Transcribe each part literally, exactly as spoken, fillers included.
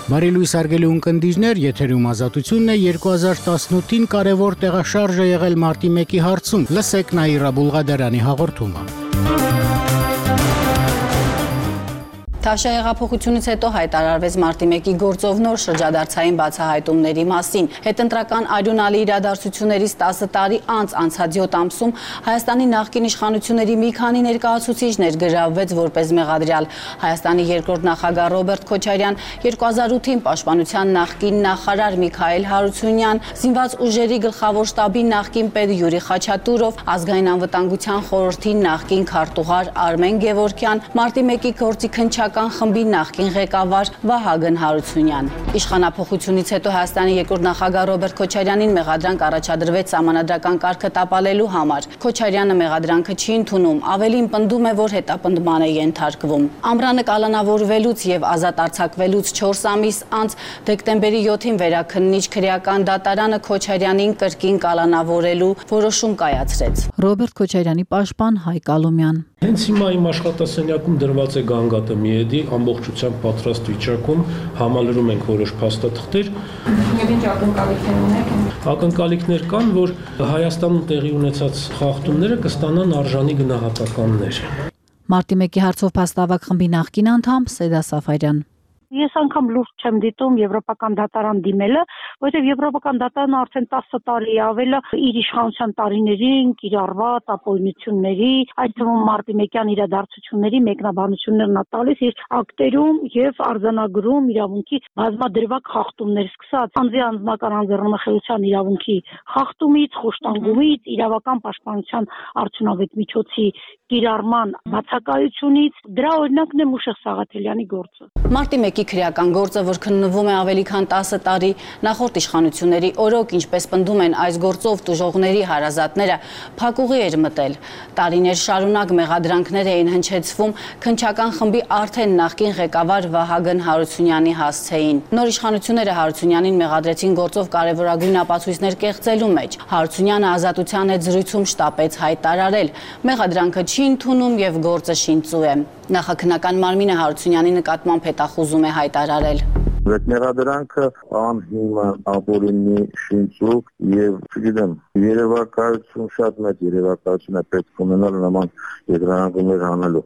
Բարի լույս հարգելի ունկնդիրներ, եթերում Ազատությունն է, երկու հազար տասնութին կարևոր տեղաշարժ է եղել մարտի մեկի հարցում։ Լսեք Նաիրա Բուլղադարյանի հաղորդումը։ Թավշյա հեղափոխությունից հետո հայտարարվեց մարտի մեկի գործով նոր շրջադարձային բացահայտումների մասին։ Հետընտրական արյունալի իրադարձություններից տասը տարի անց անցած յոթ ամսում Հայաստանի նախկին իշխանությունների մի քանի ներկայացուցիչներ գրավվեց որպես մեղադրյալ։ Հայաստանի երկրորդ նախագահ Ռոբերտ Քոչարյան, երկու հազար ութին պաշտպանության նախկին նախարար Միքայել Հարությունյան, զինված ուժերի գլխավոր շտաբի նախկին պետ Յուրի Խաչատուրով, ազգային անվտանգության խորհրդի նախկին քարտուղար Արմեն Գևորգյան, մարտի մեկի գործի քննչական խմբի նախկին ղեկավար Վահագն Հարությունյան։ Իշխանափոխությունից հետո Հայաստանի երկրորդ նախագահ Ռոբերտ Քոչարյանին մեղադրանք առաջադրվեց սահմանադրական կարգը տապալելու համար։ Քոչարյանը մեղադրանքը չի ընդունում, ավելին պնդում է, որ հետապնդման է ենթարկվում։ Ամռանը կալանավորվելուց եւ ազատ արձակվելուց չորս ամիս անց դեկտեմբերի յոթին վերաքննիչ քրեական դատարանը Քոչարյանին կրկին կալանավորելու որոշում կայացրեց։ Ռոբերտ Քոչարյանի պաշտպան Հայկ Ալոմյան։ Հենց հիմա իմ աշխատասենյակում դրված է գանգատը միեդի ամբողջությամբ պատրաստ վիճակում, համալրում ենք որոշ փաստաթղթեր։ Եվ ինչ ակնկալիքներ ունեք։ Ակնկալիքներ կան, որ Հայաստանում տեղի ունեցած խախտումները կստանան արժանի գնահատականներ։ Մարտի մեկի հարցով փաստավակ խմբի նախկին անդամ Սեդա Սաֆարյան։ Ես անգամ լուրջ չեմ դիտում Եվրոպական դատարան դիմելը, որովհետև Եվրոպական դատարանը արդեն տասը տարի ավելը իր իշխանության տարիներին կիրառված ապօրինությունների, այդ թվում մարտի մեկյան իրադարձությունների մեկնաբանություններն է տալիս իր ակտերում եւ արձանագրում իրավունքի բազմադրվակ խախտումներ, սկսած անձի անձնական անձեռնմխելիության իրավունքի խախտումից, խոշտանգումից, իրավական պաշտպանության արդյունավետ միջոցի կիրառման բացակայությունից, դրա օրինակն է Մուշեղ Սաղաթելյանի գործը։ Մարտի մեկի քրեական գործը, որ քննվում է ավելի քան տասը տարի, նախորդ իշխանությունների օրոք, ինչպես պնդում են այս գործով տուժողների հարազատները, փակուղի էր մտել։ Տարիներ շարունակ մեղադրանքներ էին հնչեցվում քննչական խմբի արդեն նախկին ղեկավար Վահագն Հարությունյանի հասցեին։ Նոր իշխանությունները Հարությունյանին մեղադրեցին գործով կարևորագույն ապացույցներ կեղծելու մեջ։ Հարությունյանը Ազատության հետ զրույցում շտապեց հայտարարել. մեղադրանքը չի ընդունում եւ գործը շինծու է։ Նախաքննական մարմինը Հարությունյանի նկատմամբ հետախուզում է հայտարարել։ Այդ մեղադրանքը անհիմն, ապօրինի, շինծուկ եւ, չգիտեմ, երևակայություն, շատ մեծ երևակայություն է պետք ունենալ նման եզրահանգումներ անելու։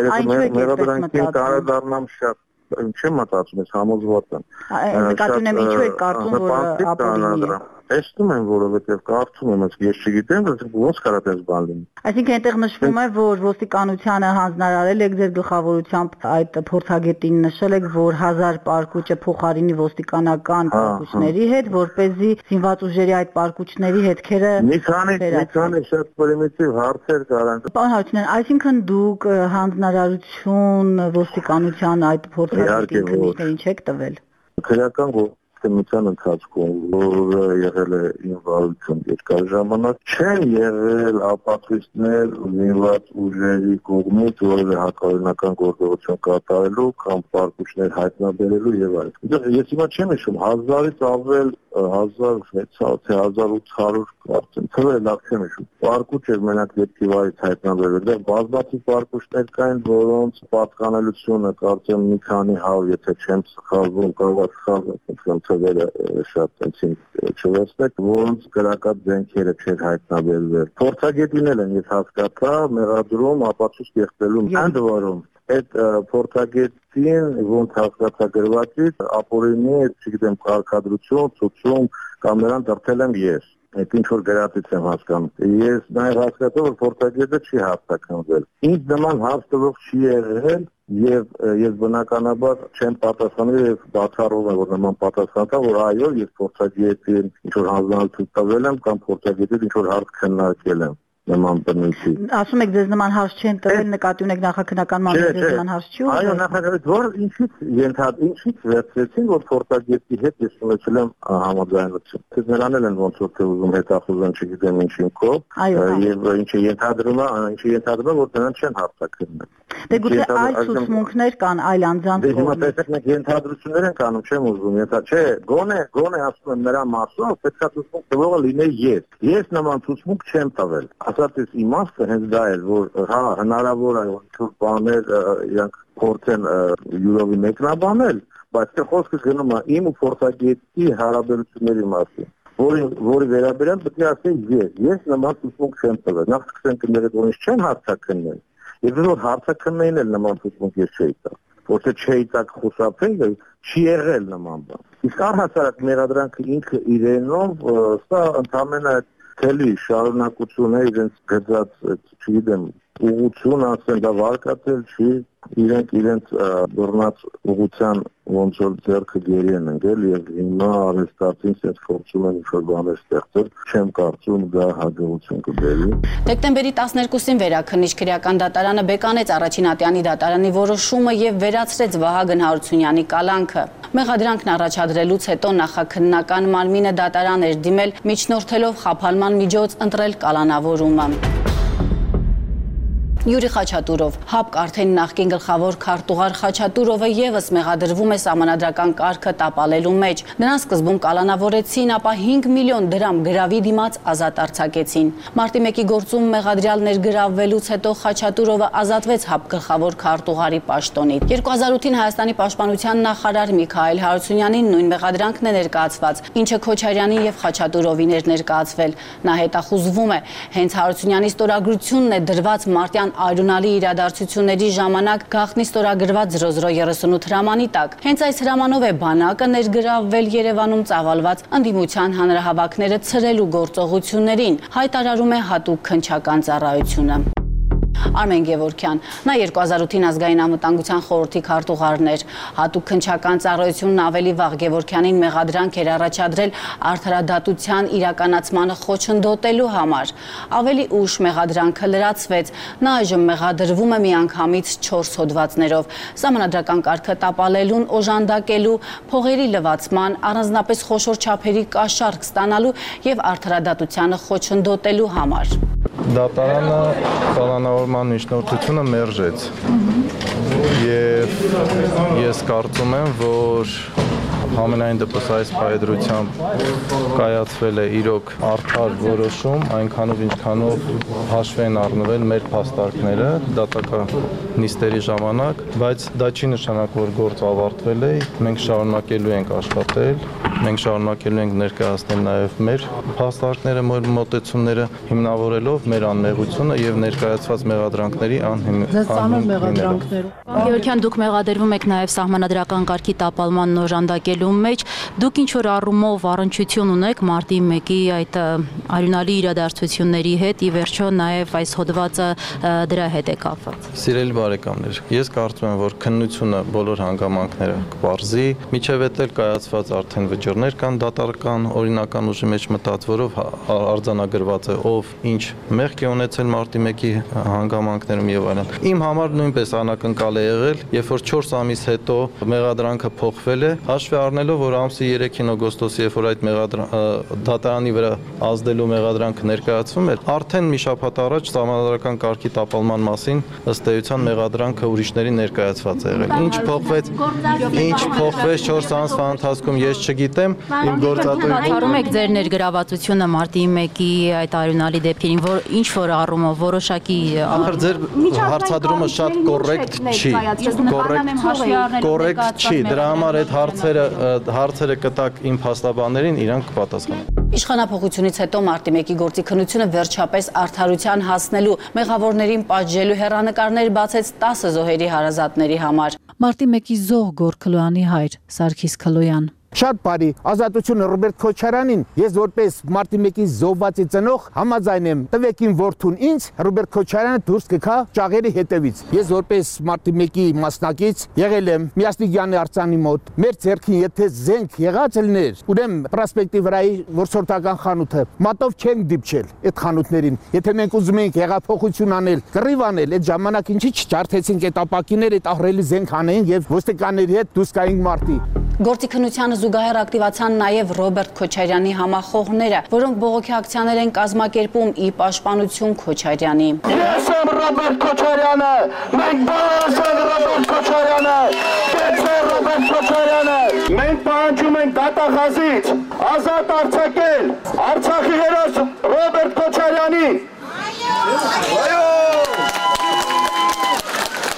Մեղադրանքին կարողանամ շատ չեմ մտածում, ես համոզված եմ։ Նկատի ունեմ ինչու եք կարծում, որ ապօրինի է։ Տեսնում եմ, որովհետև կարծում եմ, ես չգիտեմ, ոնց կարա տես բան լինի։ Այսինքն այնտեղ նշվում է, որ ոստիկանությանը հանձնարարել եք ձեր գլխավորությամբ այդ փորձագետին նշել եք, որ հազար պարկուճը փոխարինի ոստիկանական պարկուճների հետ, որպեսզի զինված ուժերի այդ պարկուճների հետքերը մի քանի մի քանի շատ պրիմիտիվ հարցեր կարան։ Պարոն Հարությունյան, այսինքն դուք հանձնարարություն ոստիկանության այդ փորձագետին քննիչներին չեք տվել։ Քրեական Մության ընթացքում, որը եղել է ինվալիդություն երկար ժամանակ, չեն եղել ապացույցներ զինված ուժերի կողմից, որևէ հակաօրինական գործողություն կատարելու կամ պարկուճներ հայտնաբերելու եւ այլն։ Ես հիմա չեմ հիշում, հազարից ավել, հազար վեցսուն, թե հազար ութ հարյուր կարծեմ, թվերը լավ չեմ հիշում։ Պարկուճ էր մենակ դեպքի վայրից հայտնաբերվել։ Դա բազմաթիվ պարկուճներ կային, որոնց պատկանելությունը կարծեմ մի քանի հավ, եթե չեմ սխալվում, կարող է սխալվել, թվերը շատ այնցին չվերցնեք, որոնց կրակած ձենքերը չէր հայտնաբերվել։ Փորձագետին էլ են ես հասկացա, մեղադրում ապացույց կեղծելու ընդ որում այդ փորձագետին ոնց հասկացա գրվածից ապօրինի, չգիտեմ, կարգադրություն, ցուցում կամ նրան դրդել եմ ես։ Այդ ինչ որ գրածից եմ հասկանում։ Ես նաև հասկացա, որ փորձագետը չի հաստատվել։ Ինձ նման հարց տվող չի եղել եւ ես բնականաբար չեմ պատասխանել եւ բացառում եմ, որ նման պատասխան տա, որ այո, ես փորձագետին ինչ որ հանձնարարություն տվել եմ կամ փորձագետին ինչ որ հարց քննարկել եմ։ Նման բնույթի։ Ասում եք ձեզ նման հարց չեն տվել, նկատի ունեք նախաքննական մարմինը ձեզ նման հարց չի ուղղել։ Այո, նախաքննական, որ ինչից ենթադ, ինչից վերցրեցին, որ փորձագետի հետ ես ունեցել եմ համաձայնություն։ Դες նրան էլ են ոնց որ թե ուզում հետախուզեն, չգիտեմ ինչին կով, եւ ինչը ենթադրում է, ինչը ենթադրում է, որ նրան չեն հարցակրել։ Դե գուցե այլ ցուցմունքներ կան, այլ անձանց կողմից։ Դե հիմա տեսեք, մենք ենթադրություններ ենք անում, չեմ ուզում, ենթա, չէ, գոնե, գոնե ասում եմ նրա մասով, պետք է ցուցմունք տվողը լիներ ես։ Ես նման ցուցմունք չեմ տվել։ Ասած ես իմաստը հենց դա էր, որ հա հնարավոր է որ բաներ իրանք փորձեն յուրովի մեկնաբանել, բայց խոսքը գնում է իմ ու փորձագետի հարաբերությունների մասին, որի որի վերաբերյալ պետք է ասել ես, ես նման ցուցմունք չեմ տվել, նախ սկսենք նրանց, որ ինձ չեն հարցակրնել, եւ որ հարցակրնեին էլ նման ցուցմունք ես չէի տա, որտեղ չէի տա խուսափել, չի եղել նման բան։ Իսկ առհասարակ մեղադրանքը ինքը իրենով սա ընդհանրապես թելի շարունակություն է իրենց գծած, չգիտեմ, ուղղություն ասեն դա վարկատել չի, իրենք իրենց բռնած ուղղության ոնց որ ձեռքը գերի են ընկել եւ հիմա արհեստացին sense փորձում են ինչ-որ բաներ ստեղծել, չեմ կարծում դա հաջողություն կբերի։ Դեկտեմբերի տասներկուսին Վերաքննիչ քրեական դատարանը բեկանեց Առաջին ատյանի դատարանի որոշումը եւ վերացրեց Վահագն Հարությունյանի կալանքը։ Մեղադրանքն առաջադրելուց հետո նախաքննական մարմինը դատարան էր դիմել միջնորդելով խափանման միջոց ընտրել կալանավորումը։ Յուրի Խաչատուրով, ՀԱՊԿ արդեն նախկին գլխավոր քարտուղար Խաչատուրովը եւս մեղադրվում է սահմանադրական կարգը տապալելու մեջ։ Նրան սկզբում կալանավորեցին, ապա հինգ միլիոն դրամ գրավի դիմաց ազատ արձակեցին։ Մարտի մեկի գործում մեղադրյալ ներգրավվելուց հետո Խաչատուրովը ազատվեց ՀԱՊԿ գլխավոր քարտուղարի պաշտոնից։ երկու հազար ութին Հայաստանի պաշտպանության նախարար Միքայել Հարությունյանին նույն մեղադրանքն է ներկայացված, ինչը Քոչարյանին եւ Խաչատուրովին էր ներկայացվել։ Նա հետախուզվում է, հենց Հարությունյանի ստորագրությունն է դրված մարտյան արյունալի իրադարձությունների ժամանակ գաղտնի ստորագրված զրո զրո երեսունութ հրամանի տակ։ Հենց այս հրամանով է բանակը ներգրավվել Երևանում ծավալված ընդդիմության հանրահավաքները ցրելու գործողություններին, հայտարարում է հատուկ քննչական ծառայությունը։ Արմեն Գևորգյան, նա երկու հազար ութին ազգային անվտանգության խորհրդի քարտուղարն էր։ Հատուկ քննչական ծառայությունն ավելի վաղ Գևորգյանին մեղադրանք էր առաջադրել արդարադատության իրականացմանը խոչընդոտելու համար։ Ավելի ուշ մեղադրանքը լրացվեց։ Նա այժմ մեղադրվում է միանգամից չորս հոդվածներով՝ սահմանադրական կարգը տապալելուն, օժանդակելու, փողերի լվացման, առանձնապես խոշոր չափերի կաշառք ստանալու եւ արդարադատությանը խոչընդոտելու համար։ Դատարանը կալանավորման միջնորդությունը մերժեց եւ ես կարծում եմ, որ համենայն դեպս այս պայդրությամբ կայացվել է իրոք արդար որոշում, այնքանով ինչքանով հաշվի են առնվել մեր փաստարկները դատական նիստերի ժամանակ, բայց դա չի նշանակում, որ գործը ավարտվել է, մենք շարունակելու ենք աշխատել, մենք շարունակելու ենք ներկայացնել նաև մեր փաստարկները, մեր մոտեցումները հիմնավորելով մեր անմեղությունը եւ ներկայացված մեղադրանքների անհիմնություն։ Գևորգյան, դուք մեղադրվում եք նաև սահմանադրական կարգի տապալման օժանդակելու մեջ, դուք ինչ որ առումով առնչություն ունեք մարտի մեկի այդ արյունալի իրադարձությունների հետ, ի վերջո նաև այս հոդվածը դրա հետ է կապված։ Սիրելի բարեկամներ, ես կարծում եմ, որ քննությունը բոլոր հանգամանքները կպարզի, միջև էդ էլ կայացված արդեն վճիռներ կան դատական օրինական ուժի մեջ մտած, որով արձանագրված է ով ինչ մեղք է ունեցել մարտի մեկի հանգամանքներում եւ այլն։ Իմ համար նույնպես անակնկալ է եղել, երբ որ չորս ամիս հետո մեղադրանքը փոխվել է, հաշվի առնելով, որ ամսի երեքին օգոստոսի, երբ որ այդ դատարանի վրա ազդելու մեղադրանքը ներկայացվում էր, արդեն մի շաբաթ առաջ սահմանադրական կարգի տապալման մասին ըստ էության մեղադրանքը ուրիշներին ներկայացված է եղել։ Ինչ փոխվեց, ինչ փոխվեց չորս ամսվա ընթացքում ես չգիտեմ, իմ գործատուի Հարում եք ձեր ներգրավվածությունը մարտի մեկի այդ արյունալի դեպքերին, որ ինչ որ առումով որոշակի ախր ձեր հարցադրումը շատ կոռեկտ չի, կոռեկտ չի, դրա համար այդ հարցերը հարցերը կտակ իմ փաստաբաններին, իրանք կպատասխանեն։ Իշխանափոխությունից հետո մարտի մեկի գործի քննությունը վերջապես արդարության հասնելու մեղավորներին պատժելու հեռանկարներ բացեց տասը զոհերի հարազատների համար։ Մարտի մեկի զոհ Գոր Քլոյանի հայր Սարգիս Քլոյան։ Շատ բարի ազատությունը Ռոբերտ Քոչարյանին ես որպես մարտի մեկի զոհվածի ծնող համաձայն եմ տվեք իմ որդուն ինձ Ռոբերտ Քոչարյանը դուրս կգա ճաղերի հետևից ես որպես մարտի մեկի մասնակից եղել եմ Միասնիկյանի արձանի մոտ մեր ձեռքին եթե զենք եղած լիներ ուրեմն պրոսպեկտի վրայի որսորդական խանութը մատով չենք դիպչել այդ խանութներին եթե մենք ուզում ենք հեղափոխություն անել կռիվ անել այդ ժամանակ ինչի չջարդեցինք այդ ապակիները այդ ահռելի զենք անեին եւ ոստիկանների հետ դուրս գայինք մարտի Գործի քննությանը զուգահեռ ակտիվացան նաև Ռոբերտ Քոչարյանի համախոհները, որոնք բողոքի ակցիաներ են կազմակերպում ի պաշտպանություն Քոչարյանի։ Ես եմ Ռոբերտ Քոչարյանը, մենք բոլորս ենք Ռոբերտ Քոչարյանը, կեցե Ռոբերտ Քոչարյանը, մենք պահանջում ենք դատախազից ազատ արձակել Արցախի հերոս Ռոբերտ Քոչարյանին։ Այո։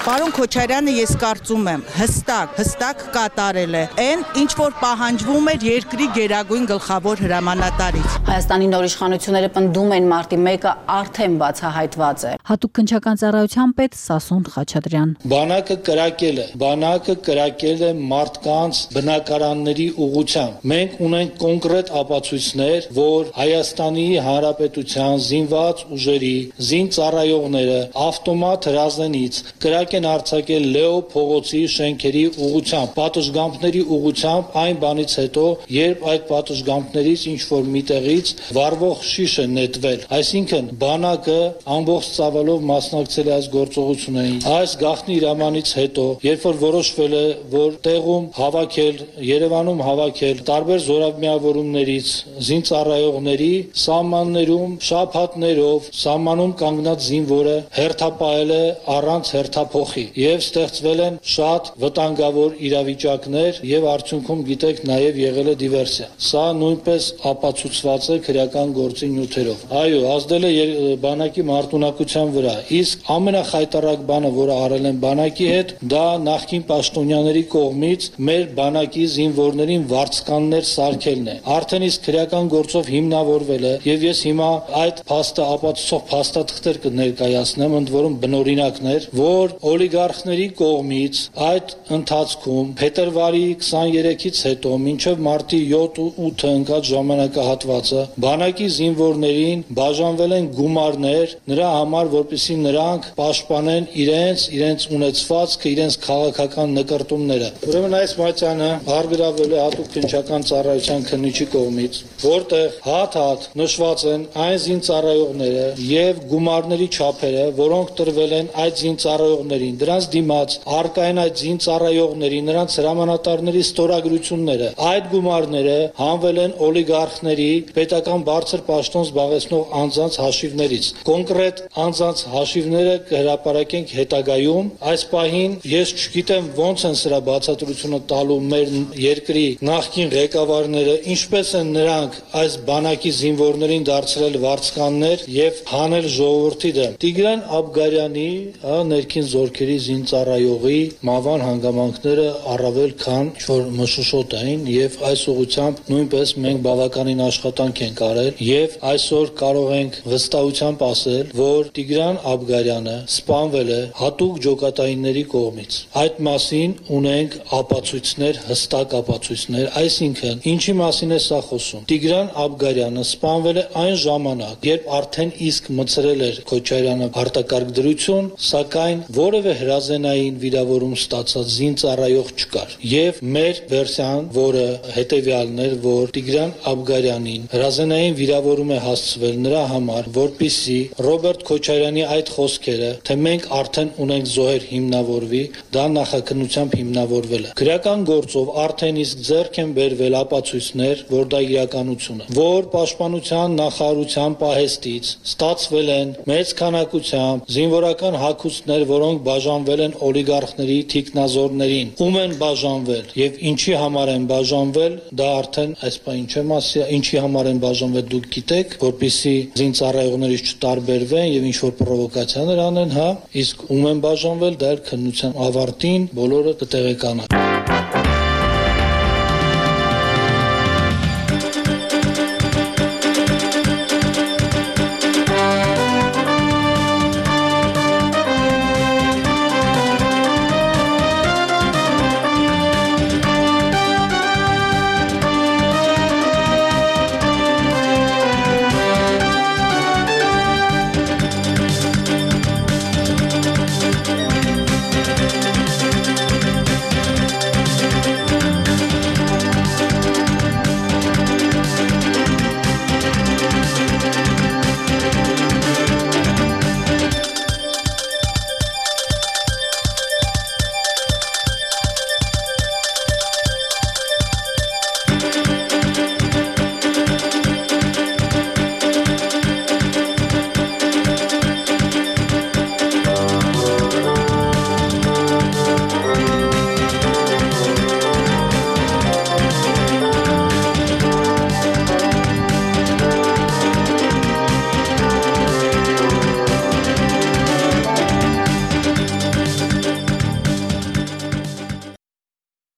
Պարոն Քոչարյանը ես կարծում եմ հստակ, հստակ կատարել է այն, ինչ որ պահանջվում էր երկրի գերագույն գլխավոր հրամանատարից։ Հայաստանի նոր իշխանությունները պնդում են մարտի մեկը արդեն բացահայտված է։ Հատուկ քննչական ծառայության պետ Սասուն Խաչատրյան։ Բանակը կրակել է, բանակը կրակել է մարդկանց բնակարանների ուղղությամբ։ Մենք ունենք կոնկրետ ապացույցներ, որ Հայաստանի Հանրապետության զինված ուժերի զինծառայողները ավտոմատ հրազենից կրակ են արձակել Լեո փողոցի շենքերի ուղղությամբ, պատշգամբների ուղղությամբ այն բանից հետո, երբ այդ պատշգամբներից ինչ որ միտեղից վառվող շիշ է նետվել։ Այսինքն բանակը ամբողջ ծավալով մասնակցել է այս գործողություններին։ Այս գաղտնի հրամանից հետո, երբ որ որոշվել է, որ տեղում հավաքել, Երևանում հավաքել տարբեր զորամիավորումներից զինծառայողների սահմաններում շաբաթներով սահմանում կանգնած զինվորը հերթապահել է առանց հերթափոխի եւ ստեղծվել են շատ վտանգավոր իրավիճակներ եւ արդյունքում գիտեք նաեւ եղել է դիվերսիա։ Սա նույնպես ապացուցված է քրեական գործի նյութերով։ Այո, ազդել է բանակի մարտունակության վրա։ Իսկ ամենախայտարակ բանը, որը արել են բանակի հետ, դա նախկին պաշտոնյաների կողմից մեր բանակի զինվորներին վարձկաններ սարքելն է։ Արդեն իսկ քրեական գործով հիմնավորվել է եւ ես հիմա այդ փաստը ապացուցող փաստաթղթեր կներկայացնեմ, ընդ որում բնօրինակներ, որ օլիգարխների կողմից այդ ընթացքում փետրվարի քսաներեքից հետո մինչև մարտի յոթ ու ութը ընկած ժամանակահատվածը բանակի զինվորներին բաժանվել են գումարներ նրա համար, որպեսզի նրանք պաշտպանեն իրենց, իրենց ունեցվածքը, իրենց քաղաքական նկարտումները։ Ուրեմն այս մատյանը արգրավել է հատուկ քննչական ծառայության քննիչի կողմից, որտեղ հատ-հատ նշված են այն զինծառայողները եւ գումարների չափերը, որոնք տրվել են այդ զինծառայողներին, դրանց դիմաց արկային այդ զինծառայողների, նրանց հրամանատարների ստորագրությունները։ Այդ գումարները հանվել են օլիգարխների պետական բարձր պաշտոն զբաղեցնող անձանց հաշիվներից։ Կոնկրետ անձանց հաշիվները կհրապարակենք հետագայում։ Այս պահին ես չգիտեմ ոնց են սրա բացատրությունը տալու մեր երկրի նախկին ղեկավարները, ինչպես են նրանք այս բանակի զինվորներին դարձրել վարձկաններ եւ հանել ժողովրդի դեմ։ Տիգրան Աբգարյանի ներքին զորքերի զինծառայողի մահվան հանգամանքները առավել քան որ մշուշոտ էին եւ այս ուղղությամբ նույնպես մենք բավականին աշխատանք ենք արել եւ այսօր կարող ենք վստահությամբ ասել, որ Տիգրան Աբգարյանը սպանվել է հատուկ ջոկատայինների կողմից։ Այդ մասին ունենք ապացույցներ, հստակ ապացույցներ, այսինքն ինչի մասին է սա խոսում։ Տիգրան Աբգարյանը սպանվել է այն ժամանակ, երբ արդեն իսկ մցրել էր Քոչարյանը արտակարգ դրություն, սակայն որևէ հրազենային վիրավորում ստացած զինծառայող չկար։ Եվ մեր վերսիան, որը հետևյալն էր, որ Տիգրան Աբգարյանին հրազենային վիրավորում է հասցվել նրա համար, որպիսի Ռոբերտ Քոչարյանի այդ խոսքերը, թե մենք արդեն ունենք զոհեր հիմնավորվի, դա նախաքննությամբ հիմնավորվել է։ Քրեական գործով արդեն իսկ ձեռք են բերվել ապացույցներ, որ դա իրականություն է, որ պաշտպանության նախարարության պահեստից ստացվել են մեծ քանակությամբ զինվորական հագուստներ, որոնք բաժանվել են օլիգարխների թիկնազորներին։ Ում են բաժանվել եւ ինչի համար են բաժանվել, դա արդեն այս պահին չեմ ասի, ինչի համար են բաժանվել դուք գիտեք, որպեսզի զինծառայողներից չտարբերվեն եւ ինչ որ պրովոկացիաներ անեն, հա, իսկ ում են բաժանվել, դա էլ քննության ավարտին բոլորը կտեղեկանան։